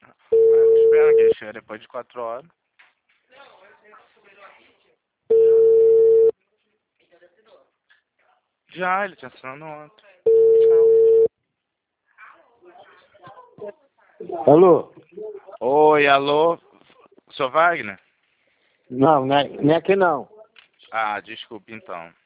Espera que ele chega depois de 4 horas. Já, ele tinha assinado ontem. Alô? Oi, alô? Sou Wagner? Não, não é aqui não. Ah, desculpa então.